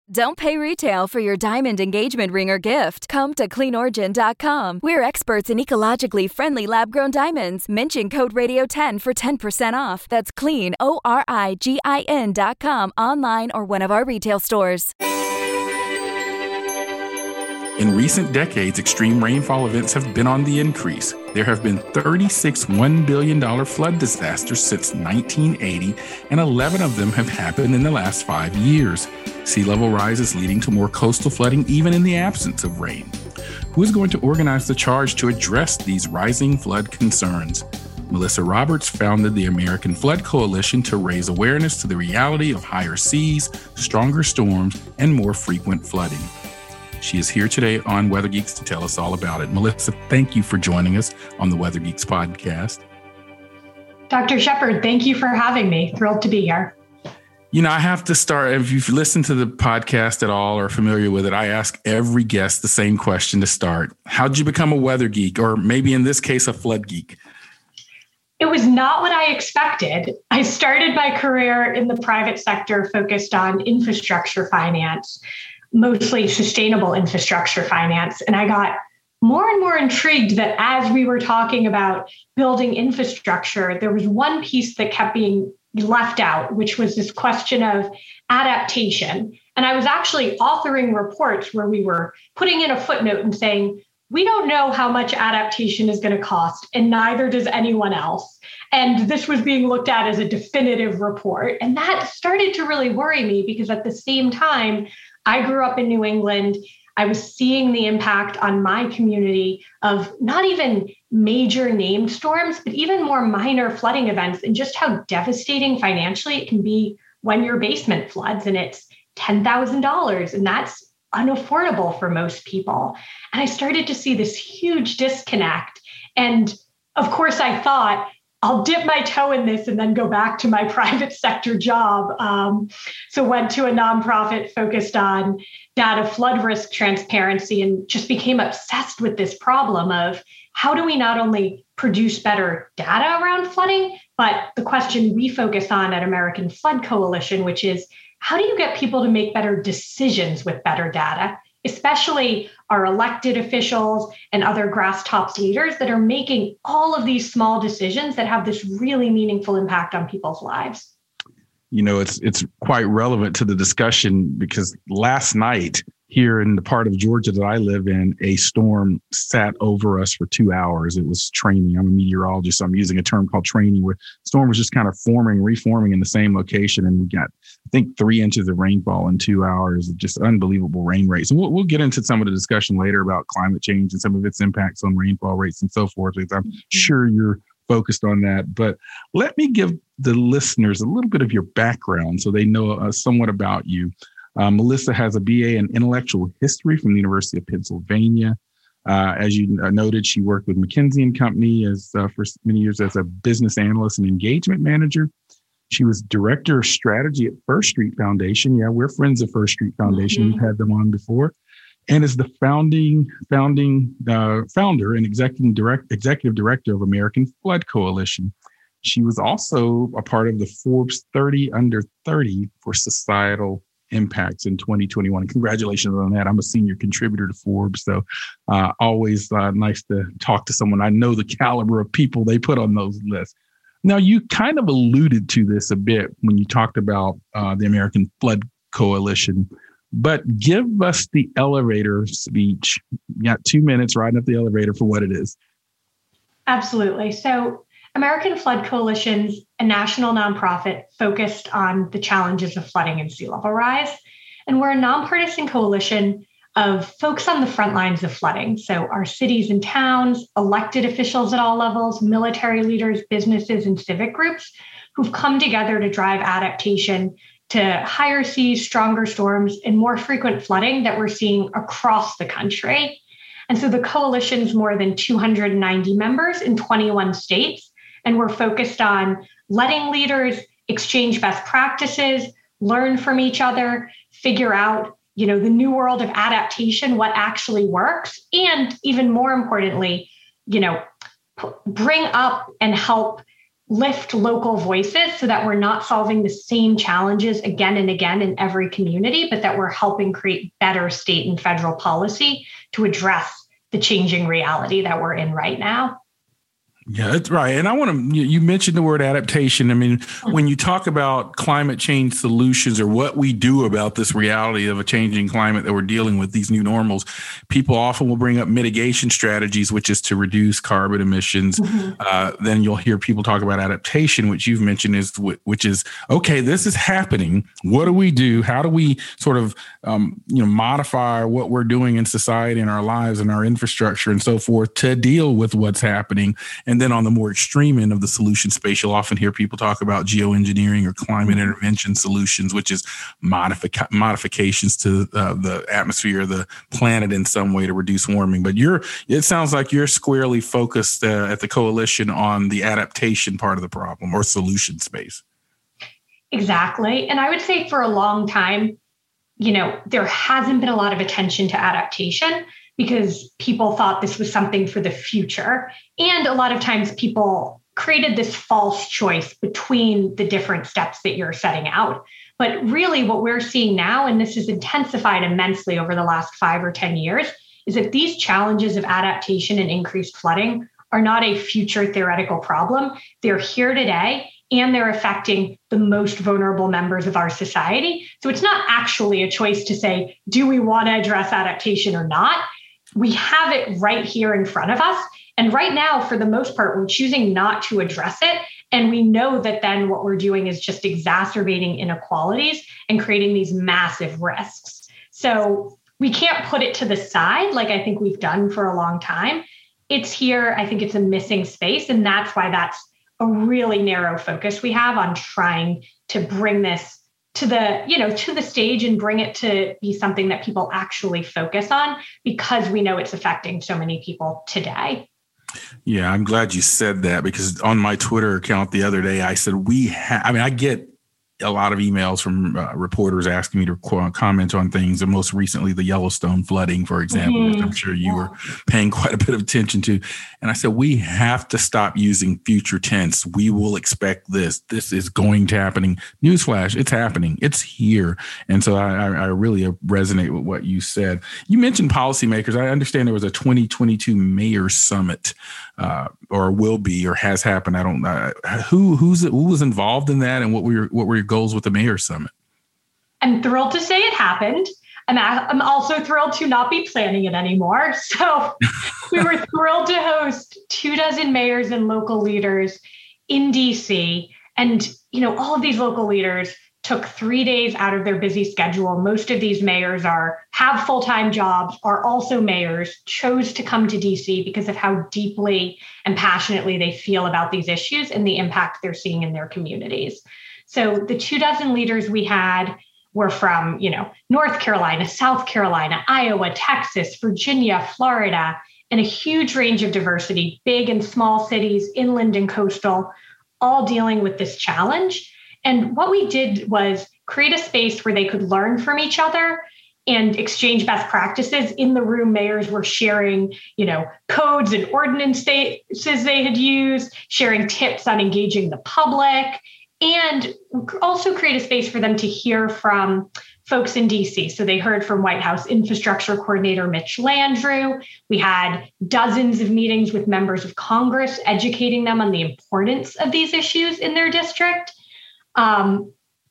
Don't pay retail for your diamond engagement ring or gift. Come to CleanOrigin.com. We're experts in ecologically friendly lab-grown diamonds. Mention code Radio10 for 10% off. That's CleanOrigin.com online or one of our retail stores. In recent decades, extreme rainfall events have been on the increase. There have been 36 $1 billion flood disasters since 1980, and 11 of them have happened in the last 5 years. Sea level rise is leading to more coastal flooding even in the absence of rain. Who is going to organize the charge to address these rising flood concerns? Melissa Roberts founded the American Flood Coalition to raise awareness to the reality of higher seas, stronger storms, and more frequent flooding. She is here today on Weather Geeks to tell us all about it. Melissa, thank you for joining us on the Weather Geeks podcast. Dr. Shepard, thank you for having me. Thrilled to be here. You know, I have to start. If you've listened to the podcast at all or are familiar with it, I ask every guest the same question to start. How did you become a weather geek, or maybe in this case, a flood geek? It was not what I expected. I started my career in the private sector focused on infrastructure finance, mostly sustainable infrastructure finance. And I got more and more intrigued that as we were talking about building infrastructure, there was one piece that kept being left out, which was this question of adaptation. And I was actually authoring reports where we were putting in a footnote and saying, we don't know how much adaptation is going to cost, and neither does anyone else. And this was being looked at as a definitive report. And that started to really worry me because at the same time, I grew up in New England. I was seeing the impact on my community of not even major named storms, but even more minor flooding events, and just how devastating financially it can be when your basement floods and it's $10,000. And that's unaffordable for most people. And I started to see this huge disconnect. And of course, I thought, I'll dip my toe in this and then go back to my private sector job. So went to a nonprofit focused on data flood risk transparency and just became obsessed with this problem of how do we not only produce better data around flooding, but the question we focus on at American Flood Coalition, which is how do you get people to make better decisions with better data, especially our elected officials and other grass tops leaders that are making all of these small decisions that have this really meaningful impact on people's lives. You know, it's quite relevant to the discussion because last night here in the part of Georgia that I live in, a storm sat over us for 2 hours. It was training. I'm a meteorologist, so I'm using a term called training, where the storm was just kind of reforming in the same location. And we got, I think, 3 inches of rainfall in 2 hours, just unbelievable rain rates. And we'll get into some of the discussion later about climate change and some of its impacts on rainfall rates and so forth, because I'm sure you're focused on that. But let me give the listeners a little bit of your background so they know somewhat about you. Melissa has a BA in intellectual history from the University of Pennsylvania. As you noted, she worked with McKinsey & Company for many years as a business analyst and engagement manager. She was director of strategy at First Street Foundation. Yeah, we're friends of First Street Foundation. Mm-hmm. We've had them on before. And is the founder and executive director of American Flood Coalition. She was also a part of the Forbes 30 Under 30 for societal impacts in 2021. Congratulations on that. I'm a senior contributor to Forbes, so always nice to talk to someone. I know the caliber of people they put on those lists. Now, you kind of alluded to this a bit when you talked about the American Flood Coalition, but give us the elevator speech. You got 2 minutes riding up the elevator for what it is. Absolutely. So American Flood Coalition's a national nonprofit focused on the challenges of flooding and sea level rise. And we're a nonpartisan coalition of folks on the front lines of flooding. So our cities and towns, elected officials at all levels, military leaders, businesses, and civic groups who've come together to drive adaptation to higher seas, stronger storms, and more frequent flooding that we're seeing across the country. And so the coalition's more than 290 members in 21 states. And we're focused on letting leaders exchange best practices, learn from each other, figure out, the new world of adaptation, what actually works, and even more importantly, bring up and help lift local voices so that we're not solving the same challenges again and again in every community, but that we're helping create better state and federal policy to address the changing reality that we're in right now. Yeah, that's right. And I want to, you mentioned the word adaptation. I mean, when you talk about climate change solutions or what we do about this reality of a changing climate that we're dealing with, these new normals, people often will bring up mitigation strategies, which is to reduce carbon emissions. Then you'll hear people talk about adaptation, which you've mentioned which is, okay, this is happening. What do we do? How do we sort of, modify what we're doing in society and our lives and our infrastructure and so forth to deal with what's happening? And then on the more extreme end of the solution space, you'll often hear people talk about geoengineering or climate intervention solutions, which is modifications to the atmosphere, the planet in some way to reduce warming. But it sounds like you're squarely focused at the coalition on the adaptation part of the problem or solution space. Exactly. And I would say for a long time, there hasn't been a lot of attention to adaptation because people thought this was something for the future. And a lot of times people created this false choice between the different steps that you're setting out. But really what we're seeing now, and this has intensified immensely over the last 5 or 10 years, is that these challenges of adaptation and increased flooding are not a future theoretical problem. They're here today, and they're affecting the most vulnerable members of our society. So it's not actually a choice to say, do we want to address adaptation or not? We have it right here in front of us. And right now, for the most part, we're choosing not to address it. And we know that then what we're doing is just exacerbating inequalities and creating these massive risks. So we can't put it to the side like I think we've done for a long time. It's here. I think it's a missing space. And that's why that's a really narrow focus we have on trying to bring this to the stage and bring it to be something that people actually focus on, because we know it's affecting so many people today. Yeah, I'm glad you said that, because on my Twitter account the other day, I said I get a lot of emails from reporters asking me to comment on things, and most recently the Yellowstone flooding, for example, which I'm sure you were paying quite a bit of attention to. And I said, we have to stop using future tense. We will expect this. This is going to happen. Newsflash, it's happening. It's here. And so I really resonate with what you said. You mentioned policymakers. I understand there was a 2022 Mayor Summit, or will be, or has happened. I don't know who was involved in that, and what were your goals with the Mayor Summit? I'm thrilled to say it happened. I'm also thrilled to not be planning it anymore. So we were thrilled to host 24 mayors and local leaders in DC. And, all of these local leaders took 3 days out of their busy schedule. Most of these mayors have full-time jobs, are also mayors, chose to come to DC because of how deeply and passionately they feel about these issues and the impact they're seeing in their communities. So the 24 leaders we had were from, North Carolina, South Carolina, Iowa, Texas, Virginia, Florida, and a huge range of diversity, big and small cities, inland and coastal, all dealing with this challenge. And what we did was create a space where they could learn from each other and exchange best practices. In the room, mayors were sharing, codes and ordinances they had used, sharing tips on engaging the public, and also create a space for them to hear from folks in DC. So they heard from White House Infrastructure Coordinator Mitch Landrieu. We had dozens of meetings with members of Congress, educating them on the importance of these issues in their district. And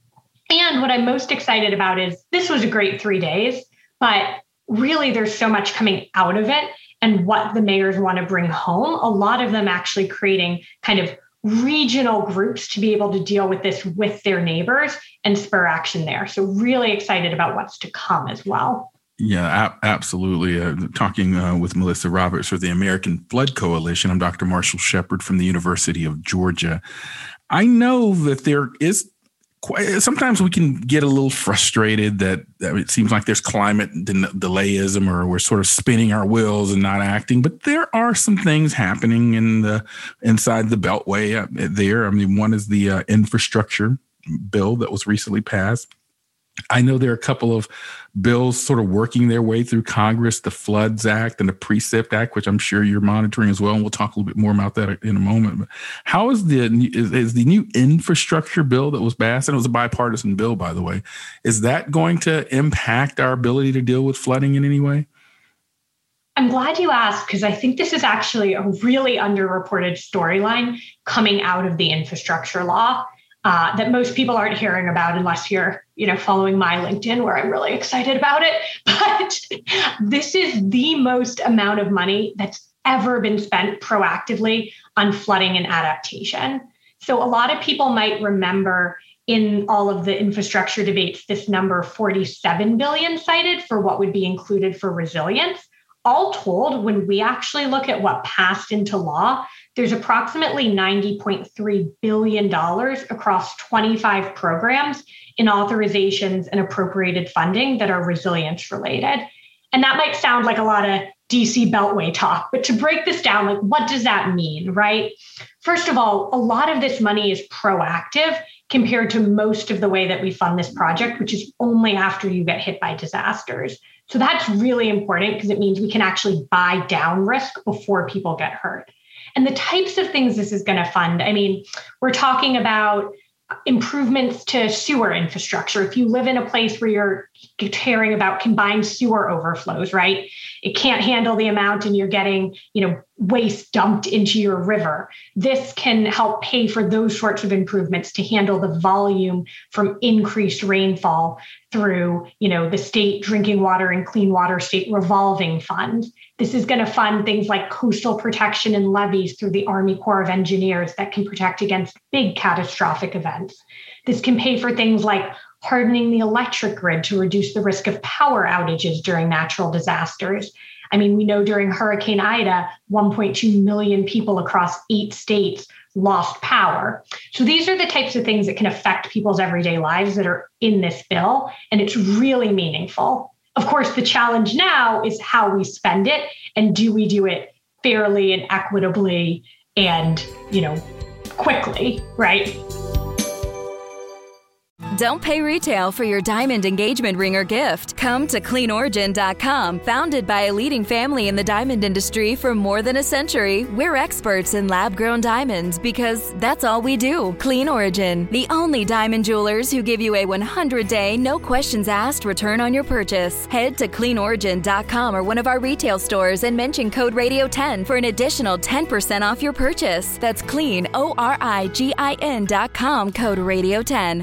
what I'm most excited about is this was a great 3 days, but really there's so much coming out of it and what the mayors want to bring home. A lot of them actually creating kind of regional groups to be able to deal with this with their neighbors and spur action there. So really excited about what's to come as well. Yeah, absolutely. Talking with Melissa Roberts for the American Flood Coalition. I'm Dr. Marshall Shepard from the University of Georgia. I know that there is sometimes we can get a little frustrated that it seems like there's climate delayism, or we're sort of spinning our wheels and not acting. But there are some things happening inside the Beltway there. I mean, one is the infrastructure bill that was recently passed. I know there are a couple of bills sort of working their way through Congress, the Floods Act and the Precip Act, which I'm sure you're monitoring as well. And we'll talk a little bit more about that in a moment. But how is the new infrastructure bill that was passed, and it was a bipartisan bill, by the way, is that going to impact our ability to deal with flooding in any way? I'm glad you asked, because I think this is actually a really underreported storyline coming out of the infrastructure law that most people aren't hearing about unless you're, following my LinkedIn, where I'm really excited about it. But this is the most amount of money that's ever been spent proactively on flooding and adaptation. So a lot of people might remember in all of the infrastructure debates, this number 47 billion cited for what would be included for resilience. All told, when we actually look at what passed into law, there's approximately $90.3 billion across 25 programs in authorizations and appropriated funding that are resilience related. And that might sound like a lot of DC Beltway talk, but to break this down, what does that mean, right? First of all, a lot of this money is proactive compared to most of the way that we fund this project, which is only after you get hit by disasters. So that's really important because it means we can actually buy down risk before people get hurt. And the types of things this is going to fund, we're talking about improvements to sewer infrastructure. If you live in a place where you're caring about combined sewer overflows, right? It can't handle the amount and you're getting, waste dumped into your river. This can help pay for those sorts of improvements to handle the volume from increased rainfall through, the state drinking water and clean water state revolving fund. This is going to fund things like coastal protection and levees through the Army Corps of Engineers that can protect against big catastrophic events. This can pay for things like hardening the electric grid to reduce the risk of power outages during natural disasters. We know during Hurricane Ida, 1.2 million people across 8 states lost power. So these are the types of things that can affect people's everyday lives that are in this bill, and it's really meaningful. Of course, the challenge now is how we spend it, and do we do it fairly and equitably and, quickly, right? Don't pay retail for your diamond engagement ring or gift. Come to CleanOrigin.com. Founded by a leading family in the diamond industry for more than a century, we're experts in lab-grown diamonds because that's all we do. Clean Origin, the only diamond jewelers who give you a 100-day, no questions asked return on your purchase. Head to CleanOrigin.com or one of our retail stores and mention code Radio10 for an additional 10% off your purchase. That's CleanOrigin.com, code Radio10.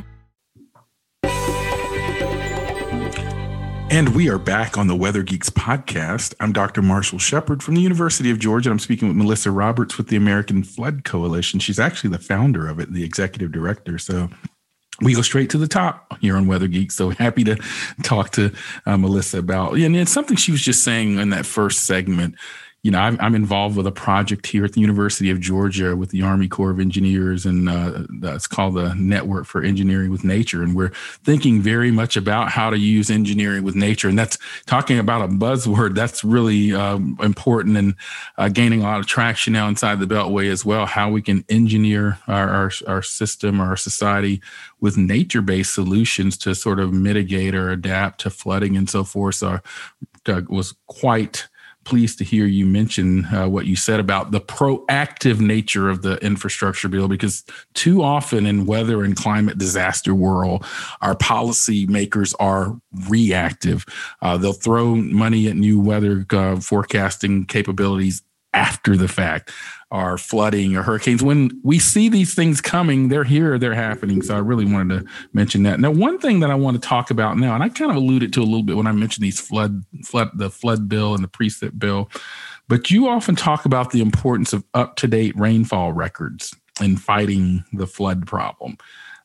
And we are back on the Weather Geeks podcast. I'm Dr. Marshall Shepard from the University of Georgia. I'm speaking with Melissa Roberts with the American Flood Coalition. She's actually the founder of it, the executive director. So we go straight to the top here on Weather Geeks. So happy to talk to Melissa about, and it's something she was just saying in that first segment. I'm involved with a project here at the University of Georgia with the Army Corps of Engineers, and it's called the Network for Engineering with Nature. And we're thinking very much about how to use engineering with nature. And that's talking about a buzzword that's really important and gaining a lot of traction now inside the Beltway as well, how we can engineer our system, our society with nature-based solutions to sort of mitigate or adapt to flooding and so forth. So I was quite pleased to hear you mention what you said about the proactive nature of the infrastructure bill, because too often in weather and climate disaster world, our policy makers are reactive. They'll throw money at new weather forecasting capabilities after the fact, or flooding or hurricanes. When we see these things coming, they're here, they're happening. So I really wanted to mention that. Now, one thing that I want to talk about now, and I kind of alluded to a little bit when I mentioned these the flood bill and the Precip bill, but you often talk about the importance of up-to-date rainfall records in fighting the flood problem.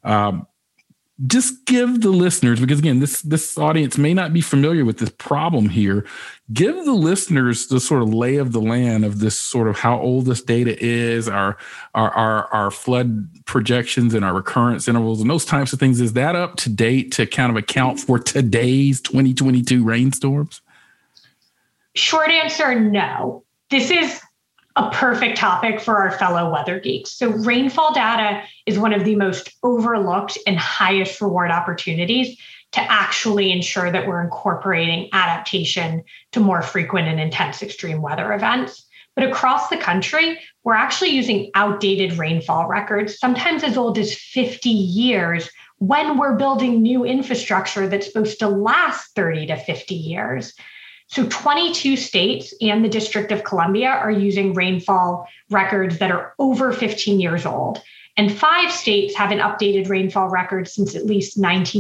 Just give the listeners, because again, this audience may not be familiar with this problem here. Give the listeners the sort of lay of the land of this sort of how old this data is, our flood projections and our recurrence intervals and those types of things. Is that up to date to kind of account for today's 2022 rainstorms? Short answer, no. This is a perfect topic for our fellow weather geeks. So rainfall data is one of the most overlooked and highest reward opportunities to actually ensure that we're incorporating adaptation to more frequent and intense extreme weather events. But across the country, we're actually using outdated rainfall records, sometimes as old as 50 years, when we're building new infrastructure that's supposed to last 30 to 50 years. So 22 states and the District of Columbia are using rainfall records that are over 15 years old. And 5 states haven't updated rainfall records since at least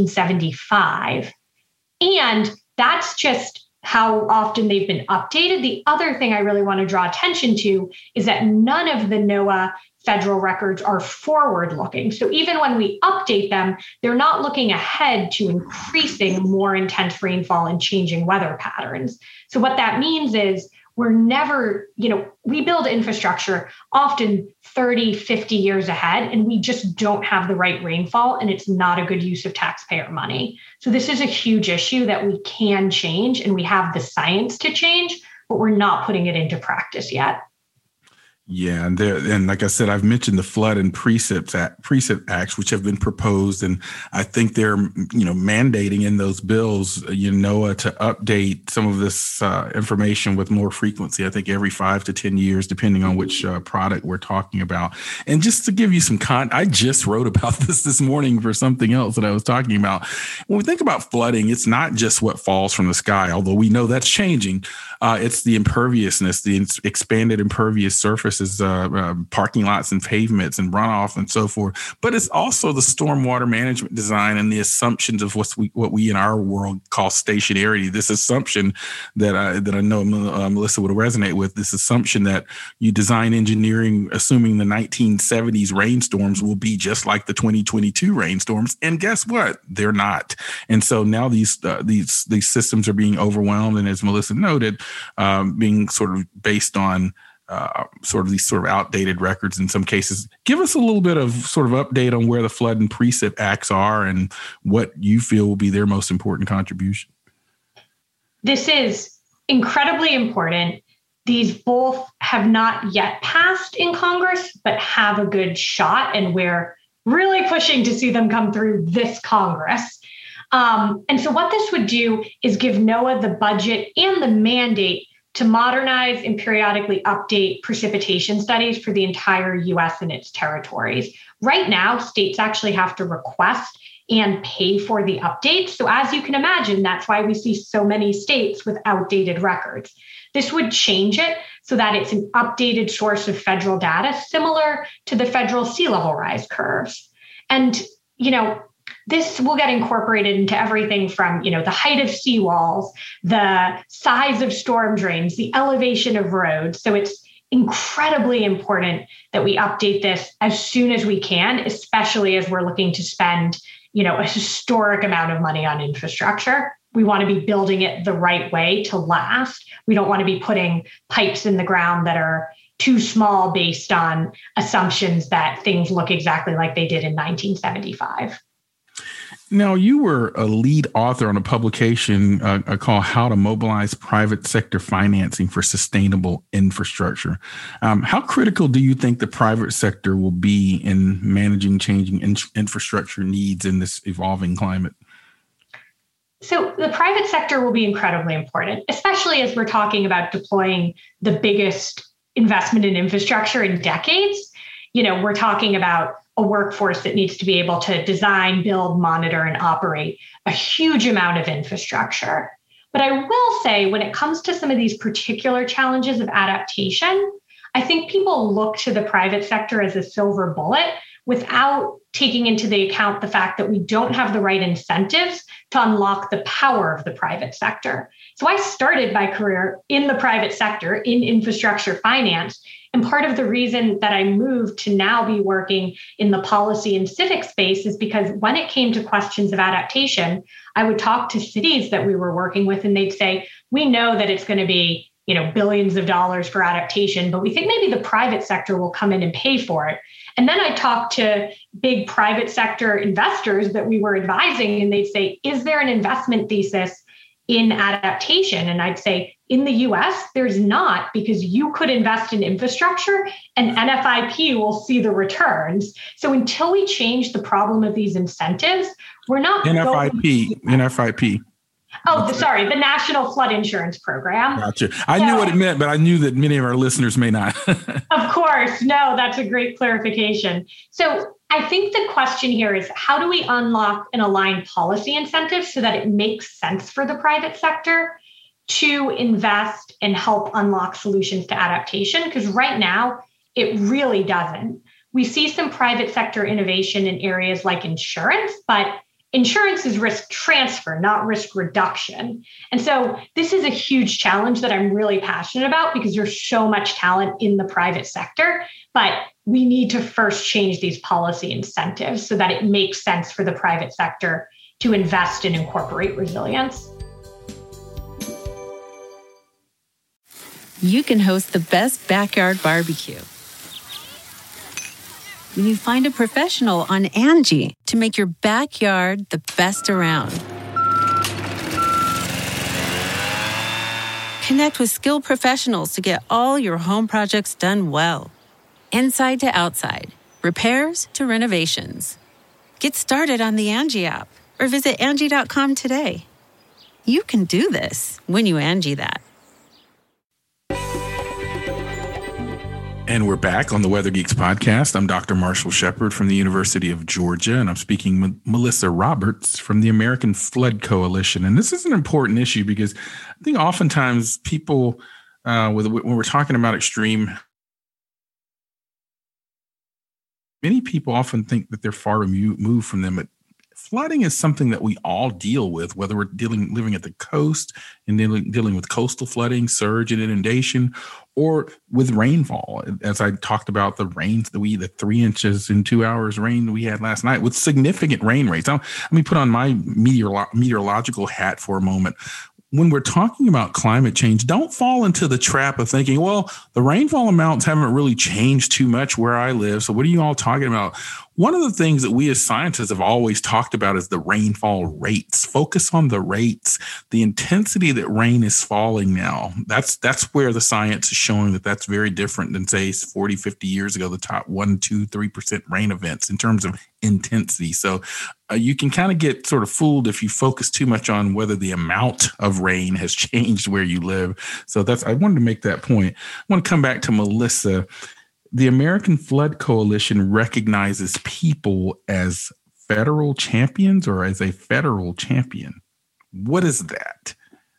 1975. And that's just how often they've been updated. The other thing I really want to draw attention to is that none of the NOAA federal records are forward-looking. So even when we update them, they're not looking ahead to increasing more intense rainfall and changing weather patterns. So what that means is we're never, we build infrastructure often 30, 50 years ahead, and we just don't have the right rainfall, and it's not a good use of taxpayer money. So this is a huge issue that we can change, and we have the science to change, but we're not putting it into practice yet. Yeah, and like I said, I've mentioned the Flood and Precip Acts, which have been proposed, and I think they're mandating in those bills, NOAA to update some of this information with more frequency. I think every 5 to 10 years, depending on which product we're talking about. And just to give you some I just wrote about this morning for something else that I was talking about. When we think about flooding, it's not just what falls from the sky, although we know that's changing. It's the imperviousness, the expanded impervious surfaces, parking lots and pavements and runoff and so forth. But it's also the stormwater management design and the assumptions of what we in our world call stationarity. This assumption that I know Melissa would resonate with, this assumption that you design engineering assuming the 1970s rainstorms will be just like the 2022 rainstorms. And guess what? They're not. And so now these systems are being overwhelmed. And as Melissa noted, being sort of based on these outdated records in some cases. Give us a little bit of sort of update on where the Flood and Precip Acts are and what you feel will be their most important contribution. This is incredibly important. These both have not yet passed in Congress, but have a good shot, and we're really pushing to see them come through this Congress. And so what this would do is give NOAA the budget and the mandate to modernize and periodically update precipitation studies for the entire U.S. and its territories. Right now, states actually have to request and pay for the updates. So as you can imagine, that's why we see so many states with outdated records. This would change it so that it's an updated source of federal data, similar to the federal sea level rise curves. And, this will get incorporated into everything from, the height of seawalls, the size of storm drains, the elevation of roads. So it's incredibly important that we update this as soon as we can, especially as we're looking to spend, a historic amount of money on infrastructure. We want to be building it the right way to last. We don't want to be putting pipes in the ground that are too small based on assumptions that things look exactly like they did in 1975. Now, you were a lead author on a publication called How to Mobilize Private Sector Financing for Sustainable Infrastructure. How critical do you think the private sector will be in managing changing infrastructure needs in this evolving climate? So the private sector will be incredibly important, especially as we're talking about deploying the biggest investment in infrastructure in decades. We're talking about a workforce that needs to be able to design, build, monitor, and operate a huge amount of infrastructure. But I will say, when it comes to some of these particular challenges of adaptation, I think people look to the private sector as a silver bullet without taking into the account the fact that we don't have the right incentives to unlock the power of the private sector. So I started my career in the private sector in infrastructure finance. And part of the reason that I moved to now be working in the policy and civic space is because when it came to questions of adaptation, I would talk to cities that we were working with, and they'd say, we know that it's going to be, billions of dollars for adaptation, but we think maybe the private sector will come in and pay for it. And then I talked to big private sector investors that we were advising, and they'd say, is there an investment thesis in adaptation? And I'd say, In the US, there's not, because you could invest in infrastructure and NFIP will see the returns. So until we change the problem of these incentives, we're not NFIP. Oh, sorry, the National Flood Insurance Program. Gotcha. I knew what it meant, but I knew that many of our listeners may not. Of course. No, that's a great clarification. So I think the question here is, how do we unlock and align policy incentives so that it makes sense for the private sector to invest and help unlock solutions to adaptation? Because right now, it really doesn't. We see some private sector innovation in areas like insurance, but insurance is risk transfer, not risk reduction. And so this is a huge challenge that I'm really passionate about because there's so much talent in the private sector, but we need to first change these policy incentives so that it makes sense for the private sector to invest and incorporate resilience. You can host the best backyard barbecue when you find a professional on Angie to make your backyard the best around. Connect with skilled professionals to get all your home projects done well. Inside to outside, repairs to renovations. Get started on the Angie app or visit Angie.com today. You can do this when you Angie that. And we're back on the Weather Geeks podcast. I'm Dr. Marshall Shepard from the University of Georgia, and I'm speaking with Melissa Roberts from the American Flood Coalition. And this is an important issue because I think oftentimes people, when we're talking about extreme, many people often think that they're far removed from them. But flooding is something that we all deal with, whether we're living at the coast and dealing with coastal flooding, surge and inundation, or with rainfall. As I talked about the rains, the 3 inches in 2 hours rain we had last night with significant rain rates. Now, let me put on my meteorological hat for a moment. When we're talking about climate change, don't fall into the trap of thinking, well, the rainfall amounts haven't really changed too much where I live. So what are you all talking about? One of the things that we as scientists have always talked about is the rainfall rates. Focus on the rates, the intensity that rain is falling now. That's where the science is showing that that's very different than, say, 40, 50 years ago, the top 1, 2, 3% rain events in terms of intensity. So you can kind of get sort of fooled if you focus too much on whether the amount of rain has changed where you live. So I wanted to make that point. I want to come back to Melissa. The American Flood Coalition recognizes people as federal champions or as a federal champion. What is that?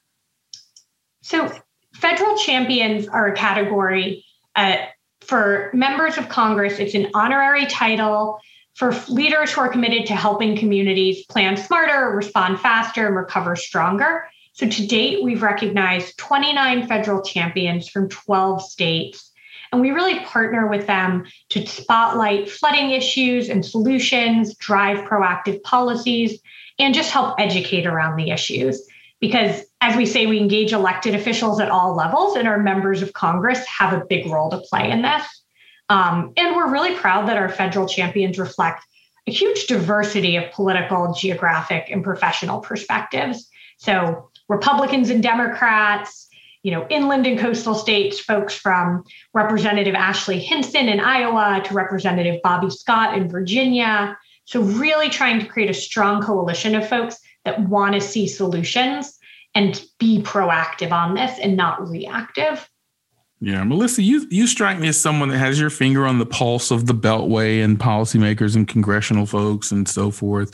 So federal champions are a category for members of Congress. It's an honorary title for leaders who are committed to helping communities plan smarter, respond faster, and recover stronger. So to date, we've recognized 29 federal champions from 12 states. And we really partner with them to spotlight flooding issues and solutions, drive proactive policies, and just help educate around the issues. Because as we say, we engage elected officials at all levels, and our members of Congress have a big role to play in this. And we're really proud that our federal champions reflect a huge diversity of political, geographic, and professional perspectives. So Republicans and Democrats, inland and coastal states, folks from Representative Ashley Hinson in Iowa to Representative Bobby Scott in Virginia. So really trying to create a strong coalition of folks that want to see solutions and be proactive on this and not reactive. Yeah, Melissa, you strike me as someone that has your finger on the pulse of the Beltway and policymakers and congressional folks and so forth.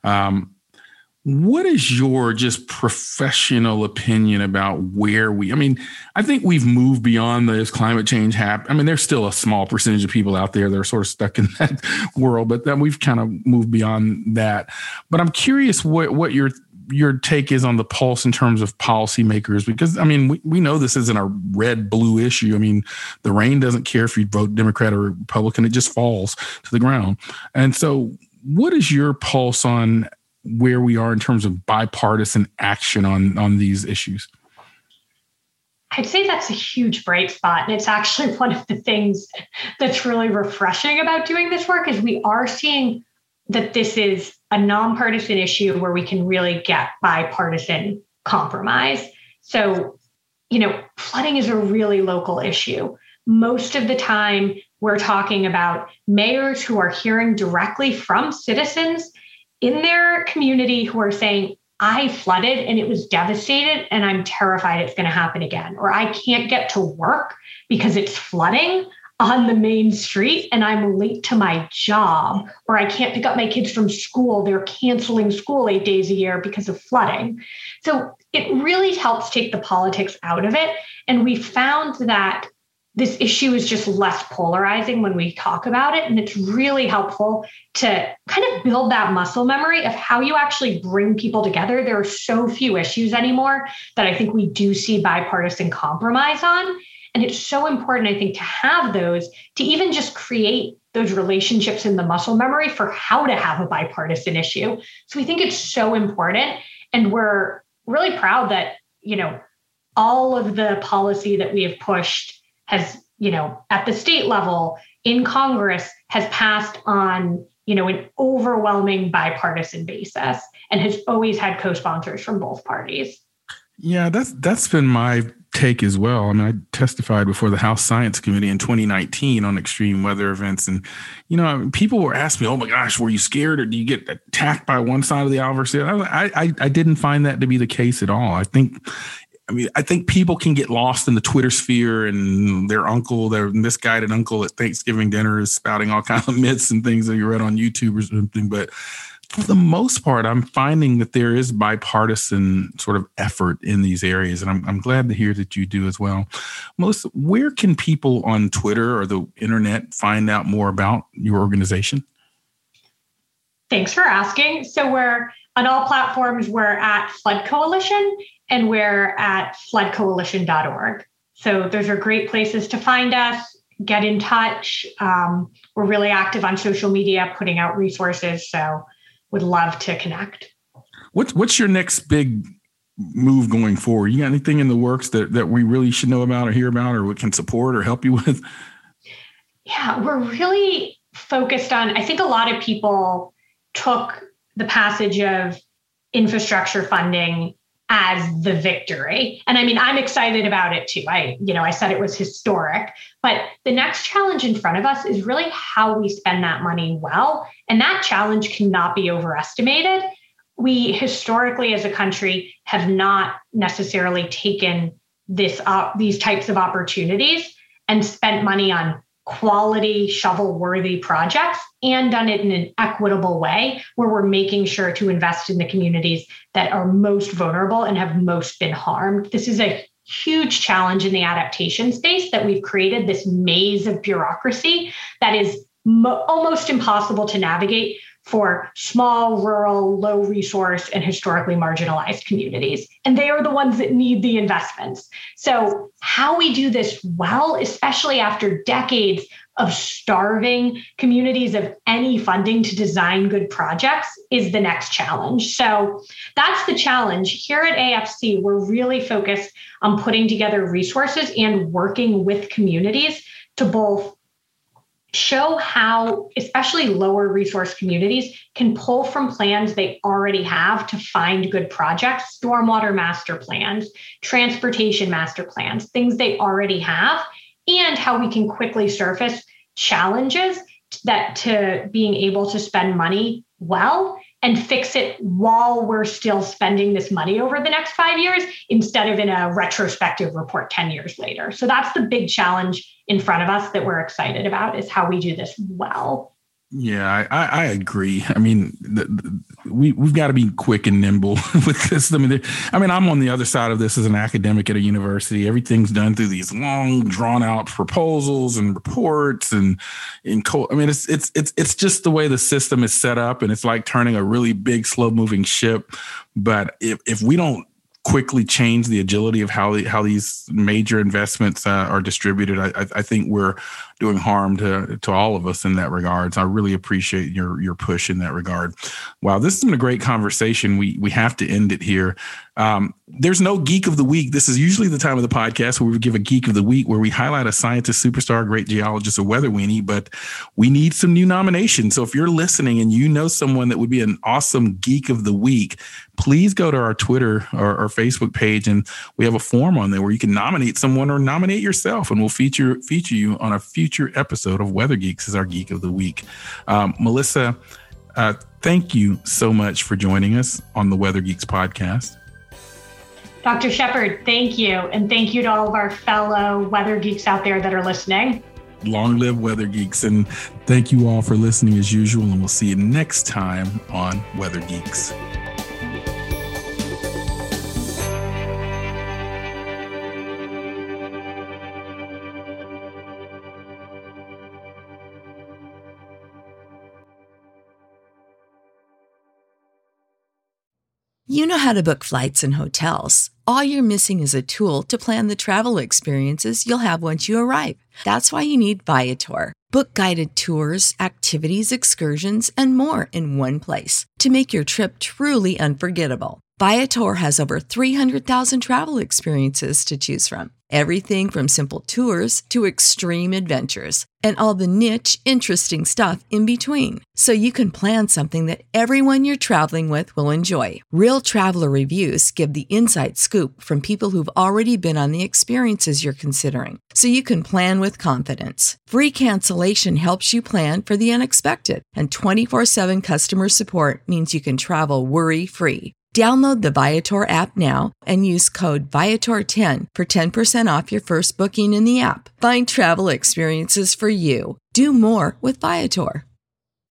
What is your just professional opinion about I think we've moved beyond this climate change there's still a small percentage of people out there that are sort of stuck in that world, but then we've kind of moved beyond that. But I'm curious what your take is on the pulse in terms of policymakers, because we know this isn't a red-blue issue. The rain doesn't care if you vote Democrat or Republican, it just falls to the ground. And so what is your pulse on where we are in terms of bipartisan action on these issues? I'd say that's a huge bright spot. And it's actually one of the things that's really refreshing about doing this work is we are seeing that this is a nonpartisan issue where we can really get bipartisan compromise. So flooding is a really local issue. Most of the time, we're talking about mayors who are hearing directly from citizens in their community who are saying, I flooded and it was devastated and I'm terrified it's going to happen again. Or I can't get to work because it's flooding on the main street and I'm late to my job. Or I can't pick up my kids from school. They're canceling school 8 days a year because of flooding. So it really helps take the politics out of it. And we found that this issue is just less polarizing when we talk about it. And it's really helpful to kind of build that muscle memory of how you actually bring people together. There are so few issues anymore that I think we do see bipartisan compromise on. And it's so important, I think, to have those, to even just create those relationships in the muscle memory for how to have a bipartisan issue. So we think it's so important. And we're really proud that, all of the policy that we have pushed has, at the state level in Congress has passed on, an overwhelming bipartisan basis and has always had co-sponsors from both parties. Yeah, that's been my take as well. I mean, I testified before the House Science Committee in 2019 on extreme weather events. And, people were asking me, oh my gosh, were you scared or do you get attacked by one side of the aisle versus the other? I didn't find that to be the case at all. I think people can get lost in the Twitter sphere and their misguided uncle at Thanksgiving dinner is spouting all kinds of myths and things that you read on YouTube or something. But for the most part, I'm finding that there is bipartisan sort of effort in these areas. And I'm glad to hear that you do as well. Melissa, where can people on Twitter or the internet find out more about your organization? Thanks for asking. So we're on all platforms. We're at Flood Coalition. And we're at floodcoalition.org. So those are great places to find us, get in touch. We're really active on social media, putting out resources. So would love to connect. What's your next big move going forward? You got anything in the works that we really should know about or hear about or we can support or help you with? Yeah, we're really focused on, I think a lot of people took the passage of infrastructure funding as the victory. And I mean, I'm excited about it too. I said it was historic, but the next challenge in front of us is really how we spend that money well. And that challenge cannot be overestimated. We historically as a country have not necessarily taken these types of opportunities and spent money on quality, shovel-worthy projects and done it in an equitable way where we're making sure to invest in the communities that are most vulnerable and have most been harmed. This is a huge challenge in the adaptation space that we've created this maze of bureaucracy that is almost impossible to navigate for small, rural, low resource and historically marginalized communities. And they are the ones that need the investments. So how we do this well, especially after decades of starving communities of any funding to design good projects, is the next challenge. So that's the challenge. Here at AFC, we're really focused on putting together resources and working with communities to both show how, especially lower resource communities, can pull from plans they already have to find good projects, stormwater master plans, transportation master plans, things they already have, and how we can quickly surface challenges that to being able to spend money well and fix it while we're still spending this money over the next 5 years instead of in a retrospective report 10 years later. So that's the big challenge in front of us that we're excited about, is how we do this well. Yeah, I agree. I mean, we've got to be quick and nimble with this. I mean, I'm on the other side of this as an academic at a university. Everything's done through these long, drawn out proposals and reports, it's just the way the system is set up, and it's like turning a really big, slow moving ship. But if we don't quickly change the agility of how these major investments are distributed, I think we're doing harm to all of us in that regard. So I really appreciate your push in that regard. Wow, this has been a great conversation. We have to end it here. There's no Geek of the Week. This is usually the time of the podcast where we give a Geek of the Week, where we highlight a scientist, superstar, great geologist, or weather weenie, but we need some new nominations. So if you're listening and you know someone that would be an awesome Geek of the Week, please go to our Twitter or Facebook page, and we have a form on there where you can nominate someone or nominate yourself, and we'll feature you on a future episode of Weather Geeks as our Geek of the Week. Melissa, thank you so much for joining us on the Weather Geeks podcast. Dr. Shepard, thank you. And thank you to all of our fellow weather geeks out there that are listening. Long live Weather Geeks. And thank you all for listening as usual. And we'll see you next time on Weather Geeks. You know how to book flights and hotels. All you're missing is a tool to plan the travel experiences you'll have once you arrive. That's why you need Viator. Book guided tours, activities, excursions, and more in one place to make your trip truly unforgettable. Viator has over 300,000 travel experiences to choose from. Everything from simple tours to extreme adventures and all the niche, interesting stuff in between. So you can plan something that everyone you're traveling with will enjoy. Real traveler reviews give the inside scoop from people who've already been on the experiences you're considering. So you can plan with confidence. Free cancellation helps you plan for the unexpected. And 24/7 customer support means you can travel worry-free. Download the Viator app now and use code Viator10 for 10% off your first booking in the app. Find travel experiences for you. Do more with Viator.